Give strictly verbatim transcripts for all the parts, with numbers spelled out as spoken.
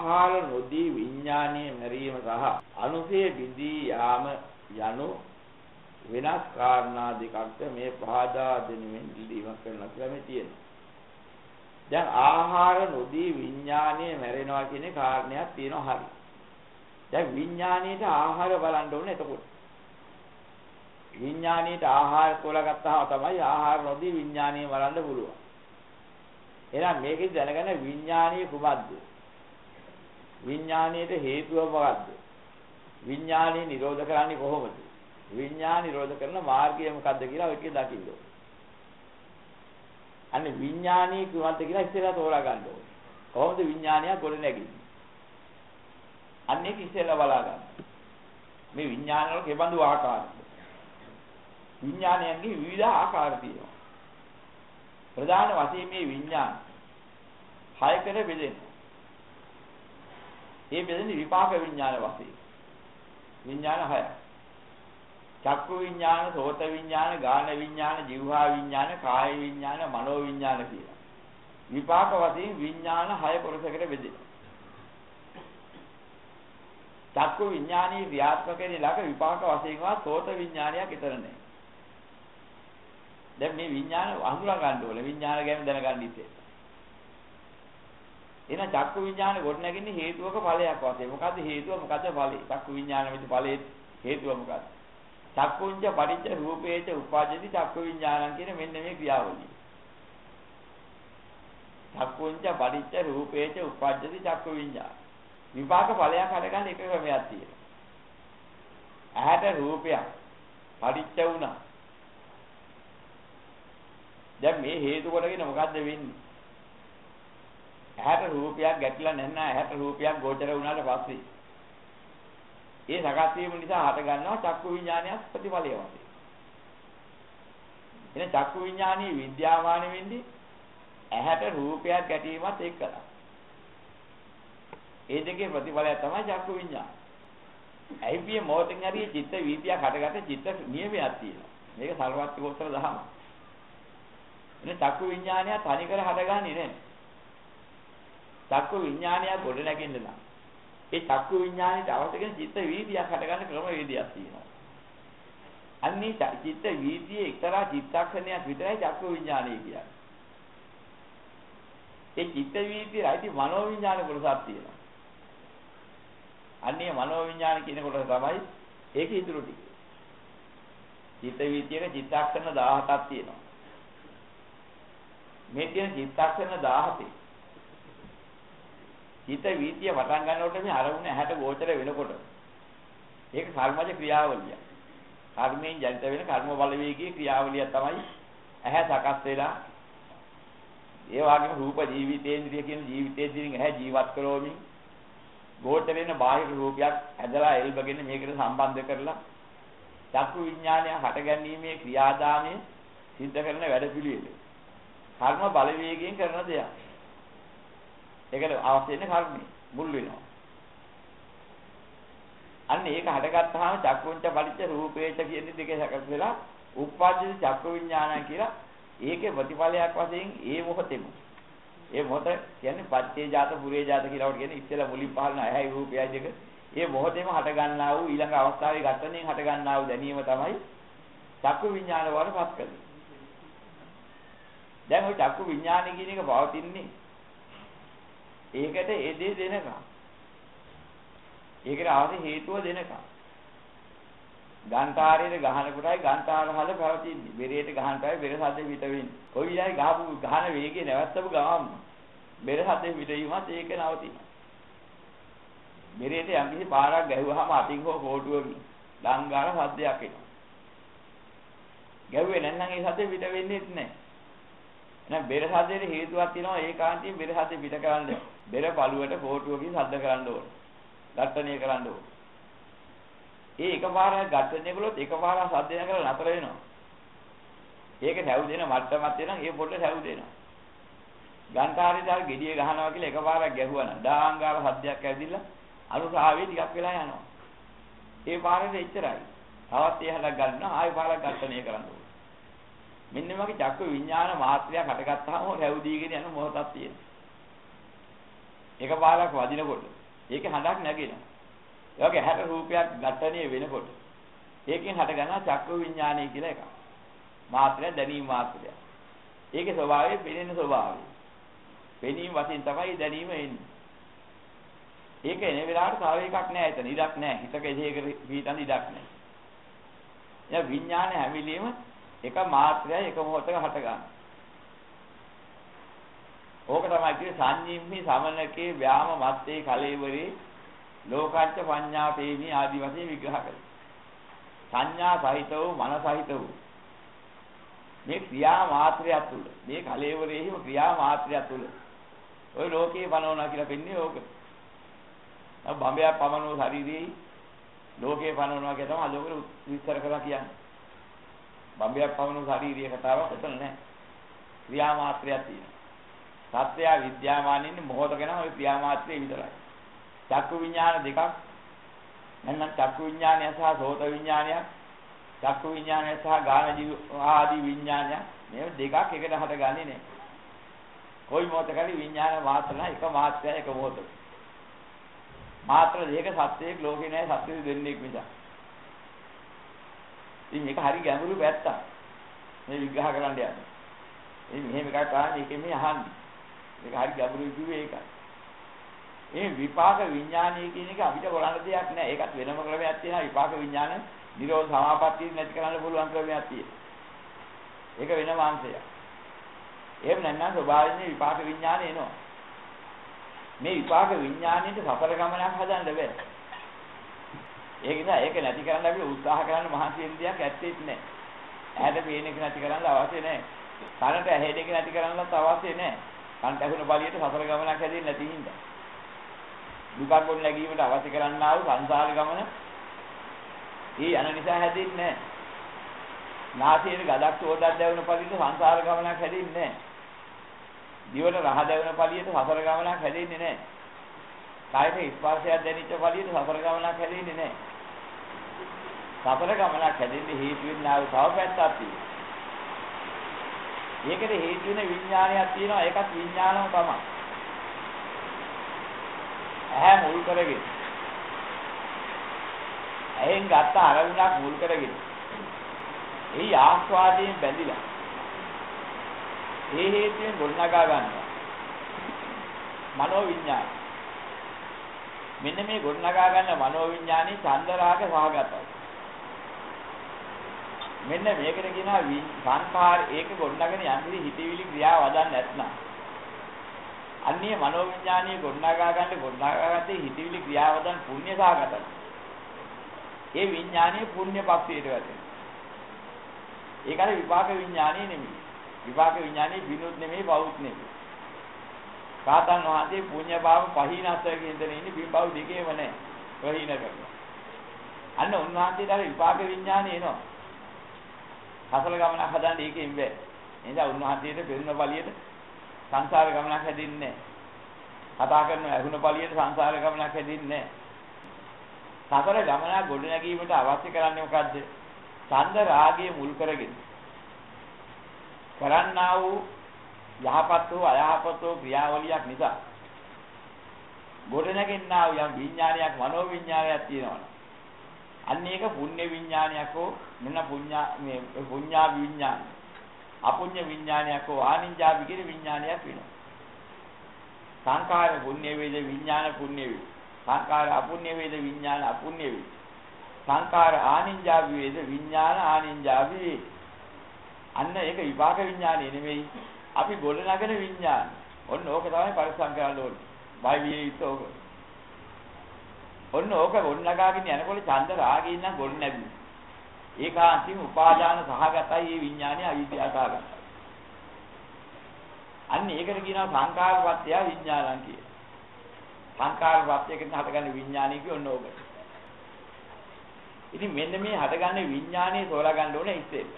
ආහාර නොදී විඥානීය මරීම සහ අනුසේ බිඳී යාම යනු වෙනස් කාරණා දෙකක්ද මේ පහදා දෙනුවෙන් ඉදීමක් කරනවා කියලා මේ තියෙනවා. දැන් ආහාර නොදී විඥානීය මැරෙනවා කියන කාරණයක් තියෙනවා හරි. දැන් විඥානීයට ආහාර බලන්න ඕනේ එතකොට. විඥානීයට ආහාර තෝරගත්තාම තමයි ආහාර නොදී විඥානීය බලන්න පුළුවන්. එහෙනම් මේකෙන් දැනගන්න විඥානීය කුමක්ද? විඥානීයට හේතුව මොකක්ද? විඥානීය නිරෝධ කරන්නේ කොහොමද? විඥාන නිරෝධ කරන මාර්ගය මොකක්ද කියලා ඔයකේ දකින්න ඕනේ. අනේ විඥානීය කුමක්ද කියලා ඉස්සෙල්ලා තෝරා ගන්න ඕනේ. කොහොමද විඥානය ගොඩ නැගෙන්නේ? අන්න ඒක ඉස්සෙල්ලා බලා ගන්න. මේ විඥාන වල කෙබඳු ආකාරද? විඥානයන්ගේ විවිධ ආකාර තියෙනවා. ප්‍රධාන වශයෙන් මේ විඥාන හයකට බෙදෙනවා. මේ බෙදෙන්නේ විපාක විඥාන වශයෙන්. විඥාන හයයි. චක්කු විඥාන, සෝත විඥාන, ගාන විඥාන, જીවහා විඥාන, කාය විඥාන, මනෝ විඥාන කියලා. විපාක වශයෙන් විඥාන හය කොටසකට බෙදෙනවා. චක්කු විඥානී ක්‍රියාත්මකයේ ළඟ විපාක වශයෙන්වත් සෝත විඥානයක් විතර නැහැ. දැන් මේ විඥාන අඳුරා ගන්න ඕනේ. විඥාන ගැන දැනගන්න ඉතින්. එහෙනම් චක්කු විඥාන ගොඩ නැගින්නේ හේතුවක ඵලයක් වශයෙන්. මොකද්ද හේතුව මොකද්ද ඵලය? චක්කු විඥාන විදි ඵලයේ හේතුව මොකද්ද? චක්කුංච පටිච්ච රූපේච උපාජ්ජති චක්කු විඥානං කියන මෙන්න මේ ක්‍රියාවලිය. චක්කුංච පටිච්ච රූපේච උපාජ්ජති චක්කු විඥාන. විපාක ඵලයක් හදගන්න එක ක්‍රමයක් තියෙනවා. ඇහැට රූපයක් පටිච්ච වුණා. දැන් මේ හේතු කොටගෙන මොකද්ද වෙන්නේ? ඇහැට රූපයක් ගැටිලා නැත්නම් ඇහැට රූපයක් ගෝචර වුණාට පස්සේ ඒ සකස් වීම නිසා හට ගන්නවා චක්කු විඥානයක් ප්‍රතිඵලය වශයෙන්. එන චක්කු විඥානීය විද්‍යාමාන වෙන්නේ ඇහැට රූපයක් ගැටීමත් එක්කලා. ඒ දෙකේ ප්‍රතිඵලය තමයි චක්කු විඥාන. ඇයිපියේ මොහොතින් හරි චිත්ත වීතියක් හටගත්ත චිත්ත නියමයක් තියෙනවා. මේක සර්වත්‍ය ගෝත්‍ර දහම. එන චක්කු විඥානය තනිකර හටගන්නේ නැහැ. චක්කු විඥානය ගොඩ නැගෙන්න නම් ඒ චක්කු විඥානයට අවශ්‍ය කරන චිත්ත වීදියක් හටගන්න ක්‍රම වේදයක් තියෙනවා. අන්නේ චිත්ත වීදියේ එක්තරා චිත්තක්ෂණයක් විතරයි චක්කු විඥානය කියන්නේ. ඒ චිත්ත වීදියේ රයිටි මනෝ විඥාන කොටසක් තියෙනවා. අන්නේ මනෝ විඥාන කියන කොටස තමයි ඒක ඉතුරු ටික. චිත්ත වීදියේක චිත්තක්ෂණ දහහක් තියෙනවා. මේ කියන චිත්තක්ෂණ දහහේ චිත්ත වීතිය වටන් ගන්නකොට මේ අරමුණ ඇහැට ගෝචර වෙනකොට ඒක කර්මජ ක්‍රියාවලිය. කර්මයෙන් ජනිත වෙන කර්ම බලවේගයේ ක්‍රියාවලිය තමයි ඇහැ සකස් වෙලා ඒ වගේම රූප ජීවිතේන්ද්‍රිය කියන ජීවිතේන්ද්‍රියෙන් ඇහැ ජීවත් කරවමින් ගෝචර වෙන බාහිර රූපයක් ඇදලා එල්බගෙන මේකට සම්බන්ධ කරලා චක්කු විඥානය හටගැනීමේ ක්‍රියාදාමයේ සිද්ධ කරන වැඩපිළිවෙල. කර්ම බලවේගයෙන් කරන දෙයක්. ඒකට අවශ්‍ය වෙන කර්මය මුල් වෙනවා. අන්න ඒක හටගත්තාම චක්කුංච පටිච්ච රූපේච කියන දෙකේ සකස් වෙලා උප්පජ්ජති චක්කු විඥානය කියලා ඒකේ ප්‍රතිඵලයක් වශයෙන් ඒ මොහොතේම ඒ මොහොත කියන්නේ පච්චේ ජාත පුරේ ජාත කියලා වට කියන්නේ ඉස්සෙල්ලා මුලින් පහළන ඇහැයි රූපයයි දෙක ඒ මොහොතේම හට ගන්නා වූ ඊළඟ අවස්ථාවේ ඝට්ටණයෙන් හට ගන්නා වූ දැනීම තමයි චක්කු විඥාන වලපත් කරන්නේ. දැන් ওই චක්කු විඥානය කියන එක පවතින්නේ ඒකට ඒ දේ දෙනකම්. ඒකට අවශ්‍ය හේතුව දෙනකම්. ගාන්ටාරයේ ගහන කොටයි ගාන්ටාර හල පැවතින්නේ. බෙරේට ගහන කොටයි බෙර සද්ද පිට වෙන්නේ. කොයි විදිහයි ගහපු ගහන වේගය නැවත්තපු ගමන් බෙර සද්ද පිට වීමත් ඒක නවතිනවා. බෙරේට යම් කිසි පාරක් ගැහුවාම අතින් හෝ කෝටුවකින් ඩංගාර සද්දයක් එනවා. ගැහුවේ නැත්නම් ඒ සද්ද පිට වෙන්නේ නැහැ. එහෙනම් බෙර සද්දේට හේතුවක් තියෙනවා ඒකාන්තයෙන් බෙර සද්ද පිට කරන්න. බෙර පළුවට කෝටුවකින් සද්ද කරන්න ඕන. ඝට්ටණය කරන්න ඕන. ඒ එකපාරක් ඝට්ටණය කළොත් එකපාරක් සද්ද නැගලා නතර වෙනවා. ඒක නැවු දෙන මට්ටමක් වෙනවා ඒ පොඩ්ඩ නැවු දෙනවා. ගන්ටාරේ දාල් gediye ගහනවා කියලා එකපාරක් ගැහුවා නම් ඩාංගාර සද්දයක් ඇවිදිලා අනුසාවේ ටිකක් වෙලා යනවා. ඒ පාරේ එච්චරයි. තවත් ඒ හලක් ගන්නවා ආයෙ පාරක් ඝට්ටණය කරන්න ඕන. මෙන්න මගේ චක්ක විඥාන මාත්‍රයක් හටගත්තාම රැව් දීගෙන යන මොහොතක් තියෙනවා. එකපාරක් වදිනකොට ඒකේ හඬක් නැගෙනවා. ඒ වගේ හැට රූපයක් ඝට්ටණය වෙනකොට ඒකෙන් හට ගන්නවා චක්කු විඥානය කියලා එකක්. මාත්‍රය දැනීම මාත්‍රය. ඒකේ ස්වභාවය පෙනෙන ස්වභාවය. පෙනීම වශයෙන් තමයි දැනීම එන්නේ. ඒක එන වෙලාවට තව එකක් නෑ එතන. ඉඩක් නෑ. හිතක එහෙක පිටන් ඉඩක් නෑ. එයා විඥාන හැමිලීම එක මාත්‍රයයි එක මොහොතක හට ගන්නවා. ඕක තමයි කියේ සංඤීම්හි සමනකේ ව්‍යාම මත්තේ කලෙවරේ ලෝකච්ච පඤ්ඤාපේමි ආදි වශයෙන් විග්‍රහ කරනවා. සංඥා සහිත වූ මන සහිත වූ මේ ක්‍රියා මාත්‍රය තුළ මේ කලෙවරේහිම ක්‍රියා මාත්‍රය තුළ ওই ලෝකේ පනවනවා කියලා පෙන්නේ ඕක. अब බඹයක් පමනෝ ශරීරයේ ලෝකේ පනවනවා කියලා තමයි අදෝකේ විස්තර කරලා කියන්නේ. බඹයක් පමනෝ ශාරීරික කතාවක් එතන නැහැ. ක්‍රියා මාත්‍රයක් තියෙනවා. සත්‍යය විද්‍යාමානින්නේ මොහොතක නම් ওই ක්‍රියා මාත්‍රේ විතරයි. චක්කු විඥාන දෙකක් නැත්නම් චක්කු විඥානය සහ සෝත විඥානය, චක්කු විඥානය සහ ගාන ජීව ආදී විඥානය මේ දෙකක් එකට හටගන්නේ නැහැ. කොයි මොහොතකදී විඥාන මාත්‍ර නැහැ, එක මාත්‍රය එක මොහොතක. මාත්‍ර දෙක සත්‍යයක් ලෝකේ නැහැ, සත්‍ය දෙන්නෙක් නිසා. ඉතින් මේක හරි ගැඹුරු පැත්තක්. මේ විග්‍රහ කරන්න යන්නේ. ඉතින් මෙහෙම එකක් ආන්නේ ඒකෙන් මේ අහන්නේ. මේක හරි ගැඹුරු කිව්වේ ඒකයි. මේ විපාක විඥානය කියන එක අපිට බලන්න දෙයක් නෑ. ඒකත් වෙනම ක්‍රමයක් තියෙනවා. විපාක විඥාන නිරෝධ සමාපත්තිය නැති කරන්න පුළුවන් ක්‍රමයක් තියෙනවා. ඒක වෙනම අංශයක්. එහෙම නැත්නම් ස්වභාවයෙන් විපාක විඥානය එනවා. මේ විපාක විඥාණයට සතර ගමනක් හදන්න බෑ. ඒක නිසා ඒක නැති කරන්න අපි උත්සාහ කරන්න මහන්සි වෙන දෙයක් ඇත්තෙත් නෑ. ඇහැට පේන එක නැති කරන්න අවශ්‍ය නෑ. කනට ඇහෙන එක නැති කරන්නත් අවශ්‍ය නෑ. කන්ට ඇහුන බලියට සතර ගමනක් හැදෙන්නේ නැති හින්දා. දුකක් ගොඩ නැගීමට අවශ්‍ය කරන්නා වූ සංසාර ගමන ඊ යන නිසා හැදෙන්නේ නැහැ. නාසයේ ගඩක් චෝදක් දැවුන පළියට සංසාර ගමනක් හැදෙන්නේ නැහැ. දිවට රහ දැවුන පළියට සසර ගමනක් හැදෙන්නේ නැහැ. කායයේ ස්පර්ශයක් දැනෙච්ච පළියට සසර ගමනක් හැදෙන්නේ නැහැ. සසර ගමනක් හැදෙන්නේ හේතු වෙනා වූ තව පැත්තක් තියෙනවා. ඒකට හේතු වෙන විඥානයක් තියෙනවා. ඒකත් විඥානම තමයි. ඇහැ මුල් කරගෙන ඇහෙන් ගත්ත අරමුණක් මුල් කරගෙන ඒ ආස්වාදයෙන් බැඳිලා ඒ හේතුවෙන් ගොඩනගා ගන්නවා මනෝ විඥාන. මෙන්න මේ ගොඩනගා ගන්න මනෝ විඥානේ චන්දරාග සහගතයි. මෙන්න මේකට කියනවා සංඛාර. ඒක ගොඩනගෙන යන්නේ හිතවිලි ක්‍රියාව වදන් නැත්නම් අන්නේ මනෝ විඥානීය ගොඩනගා ගන්න ගොඩනගාගත්තේ හිතවිලි ක්‍රියාවදන් පුණ්‍ය සහගතයි. ඒ විඥානීය පුණ්‍ය පක්ෂයට වැටෙනවා. ඒක අර විපාක විඥානීය නෙමෙයි. විපාක විඥානීය විනෝද නෙමෙයි, බෞද්ධ නෙමෙයි. කාතන් වහන්සේ පුණ්‍ය භාව පහිනස්ස කියන දේ ඉන්නේ බිම්බව දෙකේම නැහැ. ප්‍රහීන කරනවා. අන්න උන්වහන්සේට අර විපාක විඥානීය එනවා. අසල ගමනක් හදන්න ඒකෙන් බෑ. එහෙනම් උන්වහන්සේට පෙරුණ බලියට සංසාර ගමනක් හැදින්නේ නැහැ. කතා කරන ඇහුන පළියට සංසාර ගමනක් හැදින්නේ නැහැ. සතර ගමනක් ගොඩ නැගීමට අවශ්‍ය කරන්නේ මොකද්ද? ඡන්ද රාගයේ මුල් කරගෙන කරන්නා වූ යහපත් වූ අයහපත් වූ ක්‍රියාවලියක් නිසා ගොඩ නැගෙන්නා වූ යම් විඥානයක් මනෝ විඥානයක් තියෙනවා. අන්න ඒක පුණ්‍ය විඥානයක් හෝ මෙන්න පුඤ්ඤා මේ පුඤ්ඤා විඥානය. අපුඤ්ඤ විඥානයක් හෝ ආනින්ජා විකිර විඥානයක් වෙනවා. සංඛාර පුඤ්ඤ වේද විඥාන පුඤ්ඤ වේ. සංඛාර අපුඤ්ඤ වේද විඥාන අපුඤ්ඤ වේ. සංඛාර ආනින්ජා වේද විඥාන ආනින්ජා වේ. අන්න ඒක විපාක විඥානෙ නෙමෙයි. අපි ගොඩනගන විඥාන. ඔන්න ඕක තමයි පරිසම් කරන්න ඕනේ. බයි වියේ ඉතෝක. ඔන්න ඕක ගොඩනගාගෙන යනකොට ඡන්ද රාගයෙන් නම් ගොඩ නැගුණා. ඒකාන්තිම උපාදාන සහගතයි මේ විඥානය අවිද්‍යාව සහගතයි. අන්න ඒකට කියනවා සංකාරපත්‍ය විඥානං කියලා. සංකාරපත්‍යයකින් හටගන්න විඥානය කියොන්න ඕක. ඉතින් මෙන්න මේ හටගන්න විඥානය තෝරා ගන්න ඕනේ ඉතින්.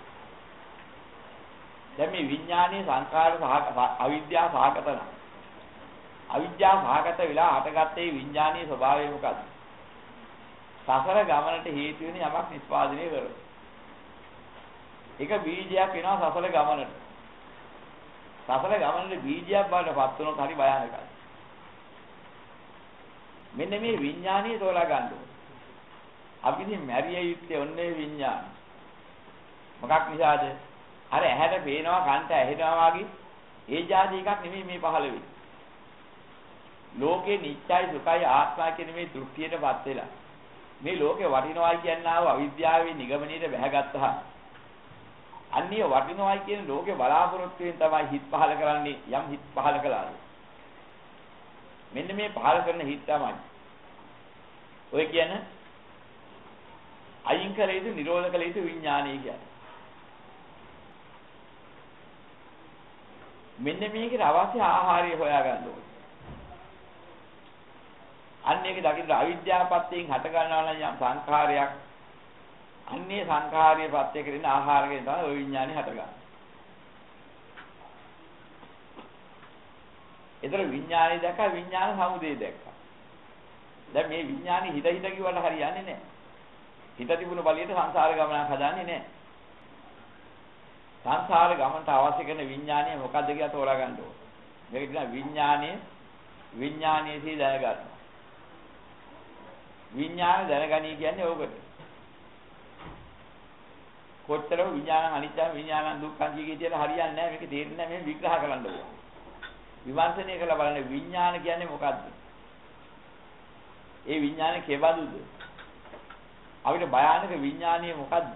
දැන් මේ විඥානයේ සංකාර සහ අවිද්‍යාව සහගත නම් අවිද්‍යාව සහගත වෙලා හටගත්තේ විඥානයේ ස්වභාවය මොකක්ද? සසර ගමනට හේතු වෙන යමක් නිස්පාදනය කරනවා. ඒක බීජයක් වෙනවා සසල ගමනට. සසල ගමනේ බීජයක් බවට පත් වුණොත් හරි භයානකයි. මෙන්න මේ විඥානීය තෝරා ගන්න ඕනේ. අපි ඉතින් මැරිය යුත්තේ ඔන්නේ විඥාන. මොකක් නිසාද? අර ඇහැට පේනවා කන්ට ඇහෙනවා වගේ ඒ જાති එකක් නෙමෙයි මේ පහළ වෙන්නේ. ලෝකේ නිත්‍යයි සුඛයි ආත්මයි කියන මේ දෘෂ්ටියටපත් වෙලා මේ ලෝකේ වටිනවයි කියනවා අවිද්‍යාවේ නිගමනයේ බැහැගත්තා. අන්නේ වටිනවයි කියන ලෝකේ බලාපොරොත්තු වෙන තමයි හිත පහළ කරන්නේ යම් හිත පහළ කළාද. මෙන්න මේ පහළ කරන හිත තමයි ඔය කියන්නේ අයින් කළ යුතු නිරෝධ කළ යුතු විඥානය කියන්නේ. මෙන්න මේකට අවශ්‍ය ආහාරය හොයාගන්න ඕනේ. අන්න ඒක දකින්න අවිද්‍යාවපත්යෙන් හට ගන්නවා නම් යම් සංඛාරයක් අන්නේ සංඛාරයේ පත්‍ය කරගෙන ආහාරයෙන් තමයි ওই විඥානේ හටගන්නේ. ඒතර විඥානේ දැක්ක විඥාන සමුදය දැක්කා. දැන් මේ විඥානේ හිත හිත කිව්වට හරියන්නේ නැහැ. හිත තිබුණ බලියට සංසාර ගමනක් හදන්නේ නැහැ. සංසාර ගමනට අවශ්‍ය කරන විඥානය මොකක්ද කියලා තෝරා ගන්න ඕනේ. මේක කියන විඥානයේ විඥානයේ සී දැනගන්න. විඥාන දැනගනී කියන්නේ ඕකට. කොච්චර විඥාන අනිත්‍ය විඥාන දුක්ඛ කියන හරියන්නේ නැහැ. මේක තේරෙන්නේ නැහැ. මේ විග්‍රහ කරන්න ඕනේ. විමර්ශනය කරලා බලන්න විඥාන කියන්නේ මොකද්ද? ඒ විඥානේ කෙබඳුද? අපිට භයානක විඥානීය මොකද්ද?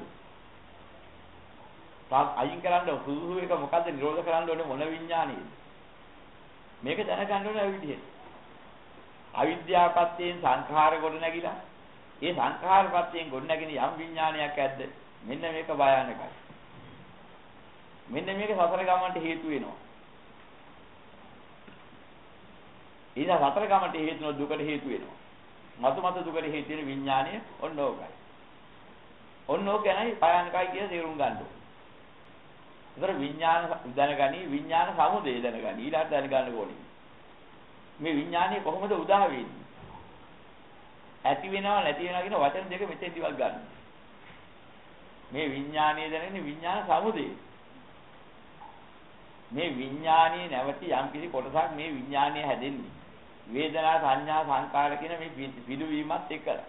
තාත් අයින් කරන්න සුදුසු එක මොකද්ද? නිරෝධ කරන්න ඕනේ මොන විඥානීයද? මේක දැනගන්න ඕනේ ඒ විදිහට. අවිද්‍යාවපත්යෙන් සංඛාර කොට නැගිලා ඒ සංඛාරපත්යෙන් කොට නැගින යම් විඥානයක් ඇද්ද? මෙන්න මේක භයානකයි. මෙන්න මේක සතර ගමන්ට හේතු වෙනවා. ඊට සතර ගමන්ට හේතු වෙන දුකට හේතු වෙනවා. මතු මතු දුකට හේතු වෙන විඥානය ඔන්න ඕකයි. ඔන්න ඕක ගැනයි භයානකයි කියලා තේරුම් ගන්න ඕනේ. ඒතර විඥාන දැනගනි විඥාන සමුදය දැනගනි ඊළඟට දැනගන්න ඕනේ. මේ විඥානය කොහොමද උදා වෙන්නේ? ඇති වෙනව නැති වෙනවා කියන වචන දෙක මෙතෙන්දිවල් ගන්න. මේ විඥානීය දැනගෙන විඥාන සමුදය. මේ විඥානීය නැවති යම් කිසි කොටසක් මේ විඥානීය හැදෙන්නේ. වේදනා සංඥා සංකාර කියන මේ පිළිවීමත් එක්කලා.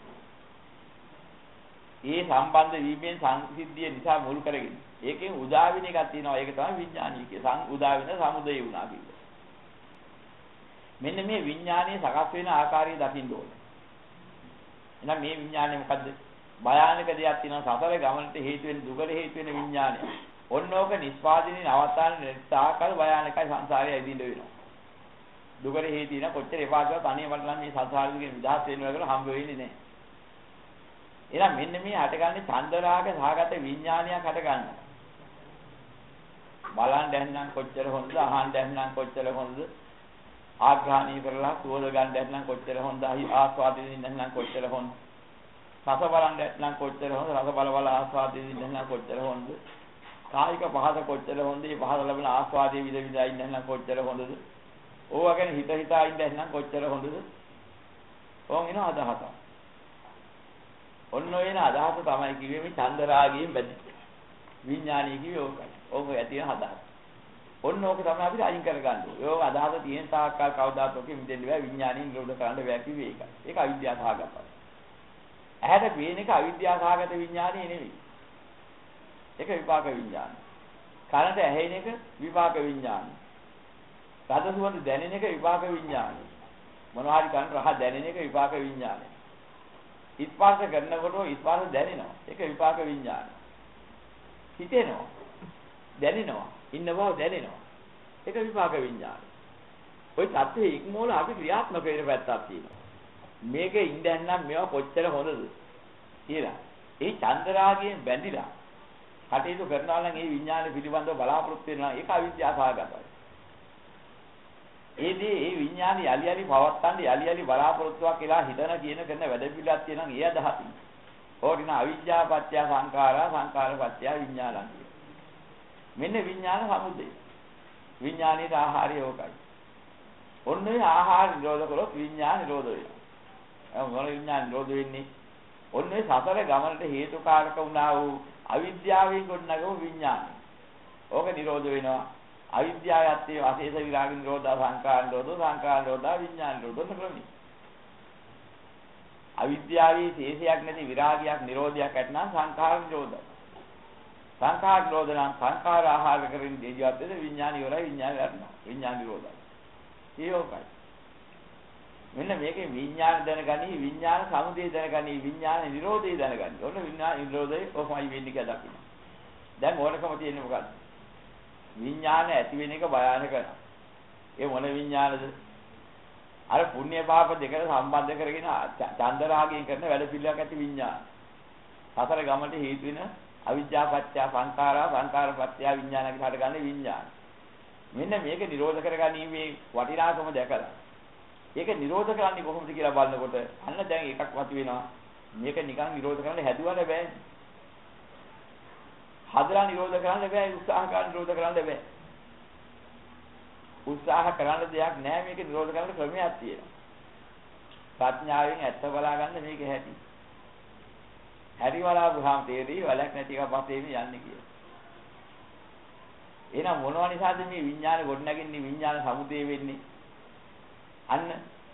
ඒ සම්බන්ධ වීමෙන් සංසිද්ධිය නිසා මුල් කරගෙන ඒකෙන් උදා වෙන එකක් තියෙනවා. ඒක තමයි විඥානීය කිය. සං උදා වෙන සමුදය වුණා කියන්නේ. මෙන්න මේ විඥානීය සකස් වෙන ආකාරය දකින්න ඕනේ. එහෙනම් මේ විඥානය මොකද්ද? භයානක දෙයක් තියෙනවා. සතර ගමනට හේතු වෙන දුකට හේතු වෙන විඥානය. ඔන්නෝක නිස්පාදිනේ නවත්තන තාකල් භයානකයි සංසාරය ඇවිදින්න වෙනවා. දුකට හේතු වෙන කොච්චර එපාසව තනියම බලන්න මේ සංසාරෙකින් නිදහස් වෙනවා කියලා හම්බ වෙන්නේ නැහැ. එහෙනම් මෙන්න මේ හටගන්නේ චන්දරාග සහගත විඥානයක් හටගන්න. බලන් දැන්නම් කොච්චර හොඳද අහන් දැන්නම් කොච්චර හොඳද ආග්‍රහණය කරලා සුවඳ ගන්න දැන්නම් කොච්චර හොඳද ආස්වාදින්න දැන්නම් කොච්චර හොඳද රස බලන් දැන්නම් කොච්චර හොඳද රස බල බල ආස්වාදින්න දැන්නම් කොච්චර හොඳද කායික පහස කොච්චර හොඳද මේ පහස ලැබෙන ආස්වාදයේ විද විද ඉන්න දැන්නම් කොච්චර හොඳද ඕවා ගැන හිත හිතා ඉන්න දැන්නම් කොච්චර හොඳද ඕන් එන අදහස ඔන්න ඔයන අදහස තමයි කිව්වේ මේ චන්දරාගයෙන් බැඳි විඥානීය කිව්වේ ඕකයි. ඕක ඇති වෙන අදහස. ඔන්න ඕක තමයි අපිට අයින් කරගන්න ඕනේ. ඕක අදහස තියෙන තාක්කල් කවදාත් ඔකෙ මිදෙන්න බෑ විඥානීය නිරෝධ කරන්න බෑ කිව්වේ ඒකයි. ඒක අවිද්‍යාව සහගතයි. ඇහැට පේන එක අවිද්‍යාව සහගත විඥානීය නෙවෙයි. ඒක විපාක විඥානය. කනට ඇහෙන එක විපාක විඥානය. රස සුවඳ දැනෙන එක විපාක විඥානය. මොනවා හරි කන රහ දැනෙන එක විපාක විඥානය. ස්පර්ශ කරනකොට ස්පර්ශ දැනෙනවා. ඒක විපාක විඥානය. හිතෙනවා. දැනෙනවා. ඉන්න බව දැනෙනවා. ඒක විපාක විඥානය. ওই தත්ත්වයේ ඉක්මෝල අපි ක්‍රියාත්මක වෙන පැත්තක් තියෙනවා. මේකේ ඉඳන්නම් මේවා කොච්චර හොඳද කියලා. ඒ චන්දරාගයෙන් බැඳිලා කටයුතු කරනවා නම් ඒ විඥාන පිළිබඳව බලාපොරොත්තු වෙනවා. ඒක අවිද්‍යාව සහගතයි. ඒදී ඒ විඥාන යලි යලි පවත්තන්නේ යලි යලි බලාපොරොත්තුවක් කියලා හිතන කියන කරන වැඩ පිළිලක් තියෙනවා ඒ අදහසින්. ඕකින අවිද්‍යාව පත්‍ය සංඛාරා සංඛාර පත්‍ය විඥානං කියන. මෙන්න විඥාන සමුදය. විඥානයේ ආහාරය ඕකයි. ඔන්නේ ආහාර නිරෝධ කළොත් විඥාන නිරෝධ වෙනවා. මොන විඥාන නිරෝධ වෙන්නේ? ඔන්නේ සතර ගමනට හේතුකාරක වුණා වූ අවිද්‍යාවෙන් ගොඩනගපු විඥානය. ඕක නිරෝධ වෙනවා. අවිද්‍යාවයත් ඒ අශේෂ විරාග නිරෝධ සංඛාර නිරෝධ සංඛාර නිරෝධ විඥාන නිරෝධ ක්‍රමයි. අවිද්‍යාවේ ශේෂයක් නැති විරාගයක් නිරෝධයක් ඇතනම් සංඛාර නිරෝධය. සංඛාර නිරෝධ නම් සංඛාර ආහාර කරමින් ජීවත් වෙන විඥාන ඉවරයි විඥාන ගන්නවා. විඥාන නිරෝධයි. ඒකයි. මෙන්න මේකේ විඥාන දැනගනි විඥාන සමුදය දැනගනි විඥාන නිරෝධය දැනගනි. ඔන්න විඥාන නිරෝධය කොහොමයි වෙන්නේ කියලා දකින්න. දැන් ඕනකම තියෙන්නේ මොකද්ද? විඥාන ඇති වෙන එක භයානක කරනවා. ඒ මොන විඥානද? අර පුණ්‍ය පාප දෙකට සම්බන්ධ කරගෙන චන්දරාගයෙන් කරන වැඩ පිළිවෙලක් ඇති විඥාන. සතර ගමට හේතු වෙන අවිජ්ජා පත්‍ය සංඛාරා සංඛාර පත්‍ය විඥාන කියලා හට ගන්න විඥාන. මෙන්න මේක නිරෝධ කරගැනීමේ වටිනාකම දැකලා. ඒක නිරෝධ කරන්නේ කොහොමද කියලා බලනකොට අන්න දැන් එකක් වතු වෙනවා. මේක නිකන් නිරෝධ කරන්න හැදුවද බෑ. හදලා නිරෝධ කරන්න බෑ උත්සාහ කරලා නිරෝධ කරන්න බෑ. උත්සාහ කරන්න දෙයක් නෑ මේක නිරෝධ කරන්න ක්‍රමයක් තියෙනවා. ප්‍රඥාවෙන් ඇත්ත බලා ගන්න මේක හැටි. හැටි වලා බුහාම තේරෙයි වලක් නැති එක පස්සේ යන්නේ කියලා. එහෙනම් මොනවා නිසාද මේ විඥාන ගොඩනගන්නේ විඥාන සමුදේ වෙන්නේ? අන්න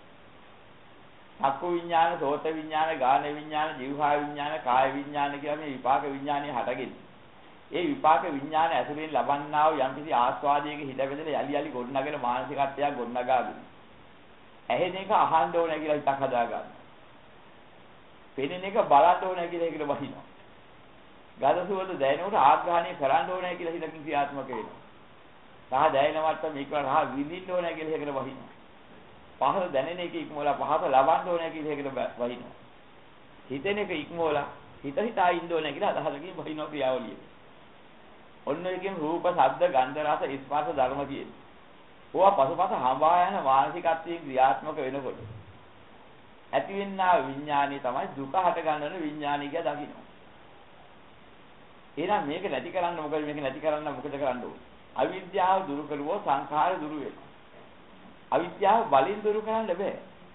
චක්කු විඥාන, සෝත විඥාන, ගාන විඥාන, જીවහා විඥාන, කාය විඥාන කියලා මේ විපාක විඥානේ හටගන්නේ. ඒ විපාක විඥාන ඇසුරෙන් ලබන්නා වූ යම්කිසි ආස්වාදයක හිත බෙදලා යලි යලි ගොඩනගෙන මානසිකත්වයක් ගොඩනගාගෙන. ඇහෙන එක අහන්න ඕන කියලා හිතක් හදා ගන්න. පෙනෙන එක බලන්න ඕන කියලා ඒකට වහිනවා. ගඳ සුවඳ දැනෙනකොට ආග්‍රහණය කරන්න ඕන කියලා හිතකින් ක්‍රියාත්මක වෙනවා. රහ දැනෙනවට මේක රහ විඳින්න ඕන කියලා ඒකට වහිනවා. පහස දැනෙන එක ඉක්මවලා පහස ලබන්න ඕන කියලා ඒකට වහිනවා. හිතෙන එක ඉක්මවලා හිත හිතා ඉන්න ඕන කියලා අදහසකින් වහිනවා ක්‍රියාවලිය. ඔන්න එකෙන් රූප, ශබ්ද, ගන්ධ, රස, ස්පර්ශ ධර්ම කියන්නේ. ඕවා පසුපස හඹා යන මානසිකත්වයෙන් ක්‍රියාත්මක වෙනකොට ඇතිවෙනා විඥානය තමයි දුක හට ගන්නන විඥානය කියලා දකින්න. එහෙනම් මේක නැති කරන්න මොකද මේක නැති කරන්න මොකද කරන්න ඕනේ? අවිද්‍යාව දුරු කරුවොත් සංඛාර දුරු වෙනවා. අවිද්‍යාව බලෙන් දුරු කරන්න බෑ.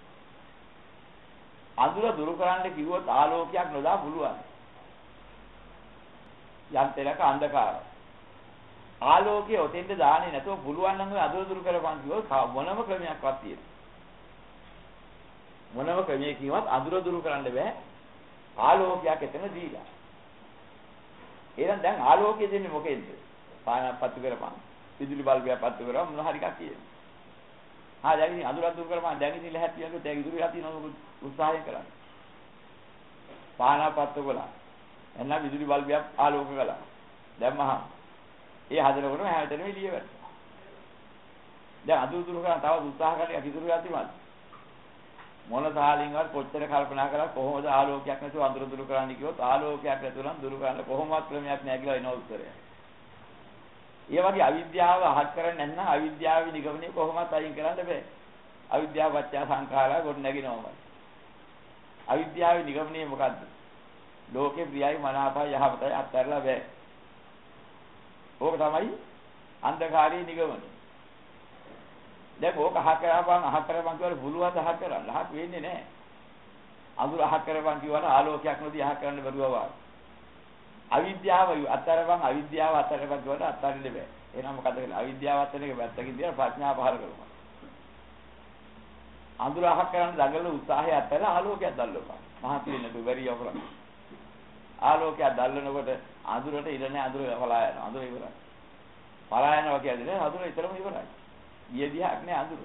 අඳුර දුරු කරන්න කිව්වොත් ආලෝකයක් නොදා පුළුවන්. යම් තැනක අන්ධකාරය. ආලෝකයේ ඔතෙන්ද දාන්නේ නැතුව පුළුවන් නම් අඳුර දුරු කරපන් කිව්වොත් මොනම ක්‍රමයක්වත් තියෙනවා. මොනම ක්‍රමයකින්වත් අඳුර දුරු කරන්න බෑ. ආලෝකයක් එතන දීලා. එහෙනම් දැන් ආලෝකය දෙන්නේ මොකෙන්ද? පානක් පත්තු කරපන්. විදුලි බල්බයක් පත්තු කරපන් මොන හරි එකක් කියනවා. ආ දැන් ඉතින් අඳුරක් දුරු කරපන් දැන් ඉතින් ලැහැත් කියනකොට දැන් ඉදුරු යතින උත්සාහය කරන්න. පානක් පත්තු කළා. එන්න විදුලි බල්බයක් ආලෝක කළා. දැම්මහම ඒ හදනකොටම හැමතැනම එළිය වැටෙනවා. දැන් අඳුර දුරු කරන් තව උත්සාහ කරලා ඉදුරු යතිමත්. මොන තාලින්වත් කොච්චර කල්පනා කරලා කොහොමද ආලෝකයක් නැතුව අඳුර දුරු කරන්න කිව්වොත් ආලෝකයක් නැතුව නම් දුරු කරන්න කොහොමවත් ක්‍රමයක් නැහැ කියලා එන උත්තරය. ඒ වගේ අවිද්‍යාව අහක් කරන්නේ නැත්නම් අවිද්‍යාවේ නිගමනය කොහොමවත් අයින් කරන්න බෑ. අවිද්‍යාව පත්‍ය සංඛාරා ගොඩ නැගිනවමයි. අවිද්‍යාවේ නිගමනය මොකද්ද? ලෝකේ ප්‍රියයි මනාපයි යහපතයි අත්හැරලා බෑ. ඕක තමයි අන්ධකාරී නිගමනය. දැන් ඕක අහ කරපන් අහ කරපන් කියවල බුලුවත් අහ කරන්න. අහක් වෙන්නේ නැහැ. අඳුර අහ කරපන් කියවල ආලෝකයක් නොදී අහ කරන්න බැරුවා. අවිද්‍යාව අත්තරපන් අවිද්‍යාව අත්තරපන් කියවල අත්තරින්න බෑ. එහෙනම් මොකද කරන්නේ? අවිද්‍යාව අත්තර එක පැත්තකින් තියලා ප්‍රඥාව පහල කරනවා. අඳුර අහ කරන්න දඟලන උත්සාහය අත්තරලා ආලෝකයක් දැල්ලපන්. මහත් වෙන්න දුබරිය කරා. ආලෝකයක් දැල්ලනකොට අඳුරට ඉර නැහැ අඳුර පලා යනවා. අඳුර ඉවරයි. පලා යනවා කියන්නේ අඳුර ඊතරම ඉවරයි. ගිය දිහාක් නෑ අඳුර.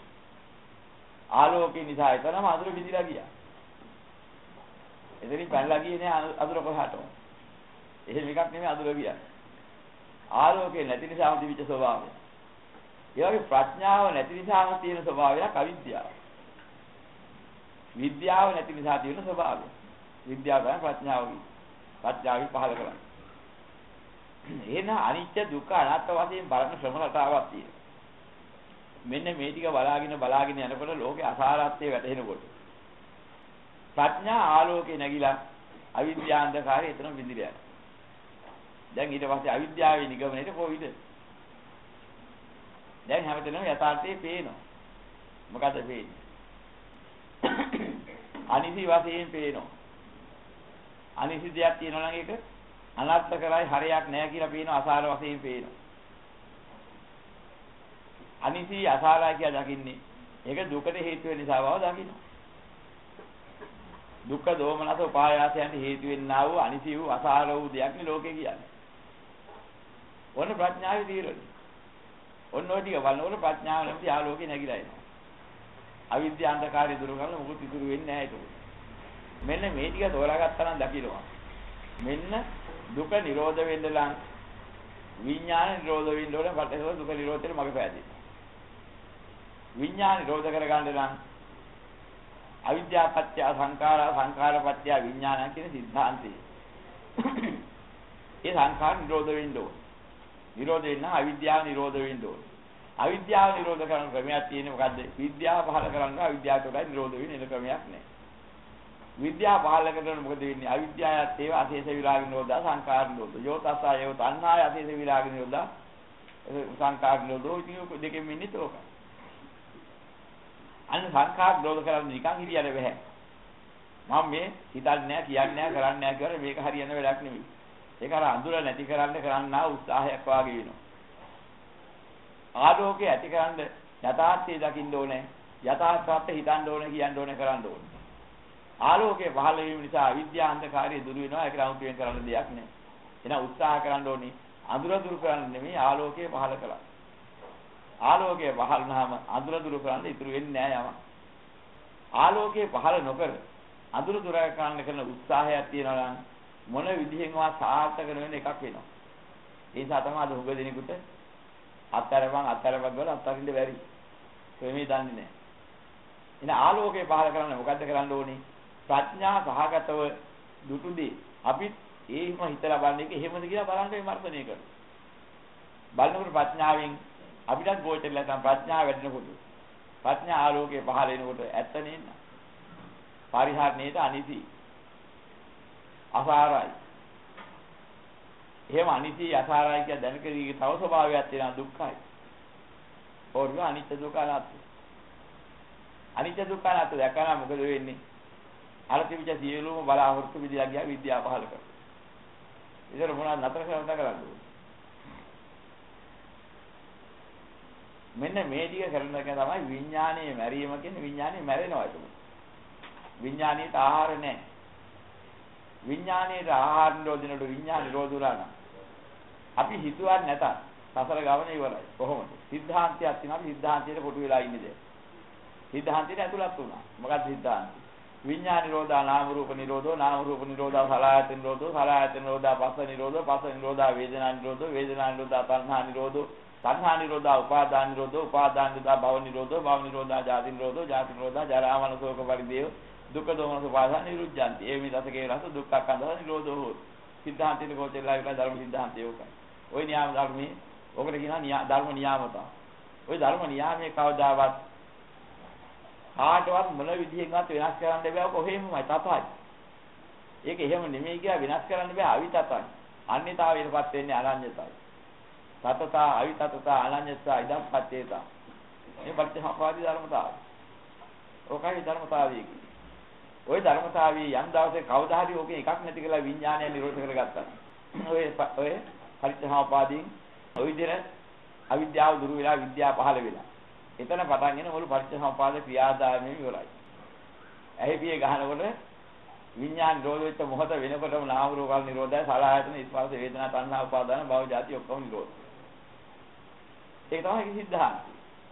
ආලෝකේ නිසා එතනම අඳුර විදිලා ගියා. එතනින් පැනලා ගියේ නෑ අඳුර කොහාටම. එහෙම එකක් නෙමෙයි අඳුර ගියා. ආලෝකේ නැති නිසාම තිබිච්ච ස්වභාවය. ඒ වගේ ප්‍රඥාව නැති නිසාම තියෙන ස්වභාවයක් අවිද්‍යාව. විද්‍යාව නැති නිසා තියෙන ස්වභාවය. විද්‍යාව තමයි ප්‍රඥාව. ප්‍රඥාවයි පහල කරන්නේ. එහෙනම් අනිත්‍ය දුක්ඛ අනාත්ම වශයෙන් බලන ශ්‍රම රටාවක් තියෙනවා. මෙන්න මේ ටික බලාගෙන බලාගෙන යනකොට ලෝකේ අසාරත්වයේ වැටෙනකොට ප්‍රඥා ආලෝකේ නැగిලා අවිද්‍යාන්ධකාරය එතන විඳිලා යනවා. දැන් ඊට පස්සේ අවිද්‍යාවේ නිගමනයේ කොයිද? දැන් හැමතැනම යථාර්ථයේ පේනවා. මොකද පේන්නේ? අනිසි වශයෙන් පේනවා. අනිසි දෙයක් තියෙනවා නම් ඒක අනර්ථ කරයි හරයක් නැහැ කියලා පේනවා අසාර වශයෙන් පේනවා. අනිසි අසාරයි කියලා දකින්නේ ඒක දුකට හේතු වෙන නිසා බව දකින්න. දුක්ඛ දෝමනස උපායාසයන්ට හේතු වෙන්නා වූ අනිසි වූ අසාර වූ දෙයක් නේ ලෝකේ කියන්නේ. ඔන්න ප්‍රඥාවේ තීරණය. ඔන්න ඔය ටික බලනකොට ප්‍රඥාව නැති ආලෝකේ නැగిලා එනවා. අවිද්‍යා අන්ධකාරය දුරු කරලා මොකුත් ඉතුරු වෙන්නේ නැහැ ඒක. මෙන්න මේ ටික තෝරාගත්තා නම් දකිනවා. මෙන්න දුක නිරෝධ වෙන්න ලං විඥාන නිරෝධ වෙන්න ඕනේ බටේසෝ දුක නිරෝධයට මඟ පෑදෙන්න. විඥාන නිරෝධ කරගන්න නම් අවිද්‍යා පත්‍ය සංඛාරා සංඛාර පත්‍ය විඥාන කියන સિદ્ધාන්තය. ඒ සංඛාර නිරෝධ වෙන්න ඕනේ. නිරෝධ වෙන්න අවිද්‍යාව නිරෝධ වෙන්න ඕනේ. අවිද්‍යාව නිරෝධ කරන ක්‍රමයක් තියෙන්නේ මොකද්ද? විද්‍යාව පහල කරන්න අවිද්‍යාව කොටයි නිරෝධ වෙන්නේ එන ක්‍රමයක් නැහැ. විද්‍යාව පහල කරනකොට මොකද වෙන්නේ? අවිද්‍යාවත් ඒව අශේෂ විරාග නිරෝධා සංඛාර නිරෝධ. යෝතසා යෝ තණ්හාය අශේෂ විරාග නිරෝධා සංඛාර නිරෝධෝ ඉතින් දෙකෙන් වෙන්නේ තෝක. අන්න සංඛාර නිරෝධ කරන්න නිකන් හිරියර බෑ. මම මේ හිතන්නේ නැහැ කියන්නේ නැහැ කරන්නේ නැහැ කියලා මේක හරියන වැඩක් නෙමෙයි. ඒක අර අඳුර නැති කරන්න කරන්නා උත්සාහයක් වාගේ වෙනවා. ආලෝකය ඇති කරන්න යථාර්ථය දකින්න ඕනේ. යථාර්ථවත් හිතන්න ඕනේ කියන්න ඕනේ කරන්න ඕනේ. ආලෝකය පහළ වීම නිසා අවිද්‍යා අන්ධකාරය දුරු වෙනවා. ඒක රාමුතුයෙන් කරන්න දෙයක් නෑ. එහෙනම් උත්සාහ කරන්න ඕනේ අඳුර දුරු කරන්න නෙමෙයි ආලෝකය පහළ කළා. ආලෝකය පහළ වුණාම අඳුර දුරු කරන්න ඉතුරු වෙන්නේ නෑ යම. ආලෝකය පහළ නොකර අඳුර දුර කරන්න කරන උත්සාහයක් තියෙනවා නම් මොන විදිහෙන්වත් සාර්ථක වෙන එකක් වෙනවා. ඒ නිසා තමයි අද හුඟ දෙනෙකුට අත්තරපන් අත්තරපන් වල අත්තරින්ද බැරි. ප්‍රමේ දන්නේ නැහැ. එන ආලෝකය පහල කරන්න මොකද්ද කරන්න ඕනේ? ප්‍රඥා සහගතව දුටුදී අපි ඒම හිතලා බලන්නේ ඒක එහෙමද කියලා බලන්න විමර්ශනය කරනවා. බලනකොට ප්‍රඥාවෙන් අපිටත් ගෝචරලා තමයි ප්‍රඥාව වැඩෙනකොට ප්‍රඥා ආලෝකය පහල වෙනකොට ඇත්ත නේද? පරිහරණයට අනිසි අසාරයි. එහෙම අනිත්‍ය අසාරයි කියන දැනකදී තව ස්වභාවයක් තියෙනවා දුක්ඛයි. ඕර්ව අනිත්‍ය දුක්ඛ අනාත්ම. අනිත්‍ය දුක්ඛ අනාත්ම දැකලා මොකද වෙන්නේ? අර තිබිච්ච සියලුම බලාවෘත්තු විදියා ගියා විද්‍යාව පහල කරා. ඒතර මොනවද නතර කරන්න කරන්නේ? මෙන්න මේ ටික කරන එක තමයි විඥානයේ මැරීම කියන්නේ විඥානයේ මැරෙනවා ඒක. විඥානීයට ආහාර නැහැ. විඥානයේ ආහාර නිරෝධනට විඥාන නිරෝධුරාන අපි හිතුවක් නැතත් සසර ගමන ඉවරයි කොහොමද සිද්ධාන්තයක් තියෙනවා අපි සිද්ධාන්තයට කොටු වෙලා ඉන්නේ සිද්ධාන්තයට ඇතුළත් වුණා මොකක්ද සිද්ධාන්තය විඥාන නිරෝධා නාම රූප නිරෝධෝ නාම රූප නිරෝධා සලආයතන නිරෝධෝ සලආයතන නිරෝධා පස්ස නිරෝධෝ පස්ස නිරෝධා වේදනා නිරෝධෝ වේදනා නිරෝධා තණ්හා නිරෝධෝ තණ්හා නිරෝධා උපාදාන නිරෝධෝ උපාදාන නිරෝධා භව නිරෝධෝ භව නිරෝධා ජාති නිරෝධෝ ජාති නිරෝධා ජරා මරණ ශෝක පරිදේව දුක්ඛ දෝමනස උපාදාන නිරුද්ධಂತಿ ඒ විදසකේ රස දුක්ඛ කන්දව නිරෝධෝ හොත් සිද්ධාන්තයේ කොච්චරලා විතර ධර්ම සිද්ධාන්තය උකයි ওই න්‍යාම ධර්මයේ ඔකට කියනවා ධර්ම නියාමතා ওই ධර්ම නියාමයේ කවදාවත් කාටවත් මොන විදිහෙන්වත් වෙනස් කරන්න බෑ කොහෙන්මයි තතයි ඒක එහෙම නෙමෙයි කියලා වෙනස් කරන්න බෑ අවිතතයි අන්‍යතාවයටපත් වෙන්නේ අනන්‍යතයි තතතා අවිතතතා අනන්‍යතා ඉදම්පත්තේතා මේ පටිච්චසමුප්පාදී ධර්මතාවය ඔකයි ධර්මතාවය කියන්නේ ওই ධර්මතාවයේ යම් දවසක කවදා හරි ඕකේ එකක් නැති කියලා විඥානය නිරෝධ කරගත්තා. ඔය ඔය පරිච්ඡේදපාදීන් ඔය විදිහට අවිද්‍යාව දුරු වෙලා විද්‍යාව පහළ වෙලා. එතන පටන් ගෙන මුළු පරිච්ඡේදපාද ක්‍රියාදාමයේ ඉවරයි. ඇහි පිය ගහනකොට විඥාන නිරෝධ වෙච්ච මොහොත වෙනකොටම නාම රූප වල නිරෝධය සලආයතන ස්පර්ශ වේදනා තණ්හා උපාදාන භව ජාති ඔක්කොම නිරෝධ. ඒක තමයි සිද්ධාන්තය.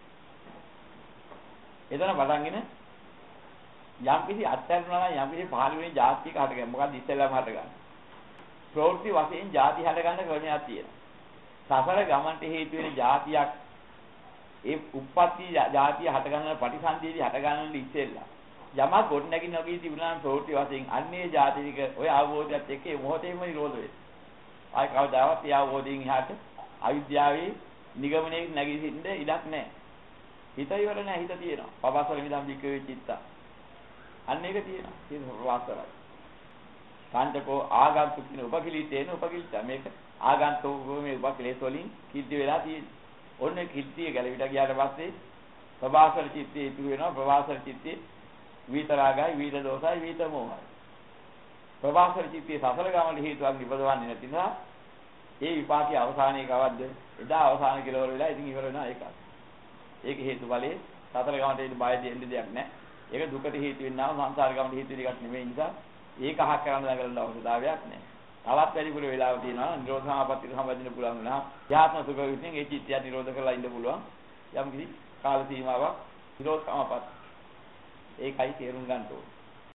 එතන පටන් ගෙන යම් කිසි අත්හැරනවා නම් යම් කිසි පහළ වෙන જાතියක හටගන්න. මොකක්ද ඉස්සෙල්ලාම හටගන්න. ප්‍රවෘත්ති වශයෙන් ಜಾති හටගන්න ක්‍රමයක් තියෙනවා. සසර ගමන්ට හේතු වෙන જાතියක් ඒ උප්පත්ති જાතිය හටගන්න ප්‍රතිසන්දියේදී හටගන්න ඉස්සෙල්ලා. යමක් ගොඩ නැගින්න නොගී තිබුණා නම් ප්‍රවෘත්ති වශයෙන් අන්නේ જાතිනික ඔය අවබෝධයත් එක්ක ඒ මොහොතේම නිරෝධ වෙනවා. ආයි කවදාවත් ඒ අවබෝධයෙන් එහාට අවිද්‍යාවේ නිගමනයේ නැගී සිටින්න ඉඩක් නැහැ. හිත ඉවර නැහැ හිත තියෙනවා. පබසල නිදම් දික්කේ චිත්තා අන්න ඒක තියෙනවා. ඒක වාස්තරයි. කාන්තකෝ ආගන්තුකින උපකිලිතේන උපකිලිත මේක ආගන්තුකෝ මේ උපකිලේස වලින් කිද්ද වෙලා තියෙන්නේ. ඔන්නේ කිද්දිය ගැලවිට ගියාට පස්සේ ප්‍රවාසල චිත්තේ ඉතුරු වෙනවා. ප්‍රවාසල චිත්තේ විතරාගයි විද දෝසයි විත මොහයි. ප්‍රවාසල චිත්තේ සසල ගමන හේතුවක් නිපදවන්නේ නැති නිසා ඒ විපාකයේ අවසානයේ කවද්ද? එදා අවසාන කෙලවර වෙලා ඉතින් ඉවර වෙනවා ඒකත්. ඒක හේතු බලේ සසල ගමනට එන්න බය දෙන්න දෙයක් නැහැ. ඒක දුකට හේතු වෙන්නා සංසාර ගමන හේතු වෙන එකක් නෙමෙයි නිසා ඒක අහක් කරන්න දඟලන අවශ්‍යතාවයක් නැහැ. තවත් වැඩිපුර වෙලාව තියෙනවා නිරෝධ සමාපත්තියට සම්බන්ධ පුළුවන් වෙනවා. යාත්ම සුඛ විසින් ඒ චිත්තය නිරෝධ කරලා ඉන්න පුළුවන්. යම් කිසි කාල සීමාවක් නිරෝධ සමාපත්තිය. ඒකයි තේරුම් ගන්න ඕනේ.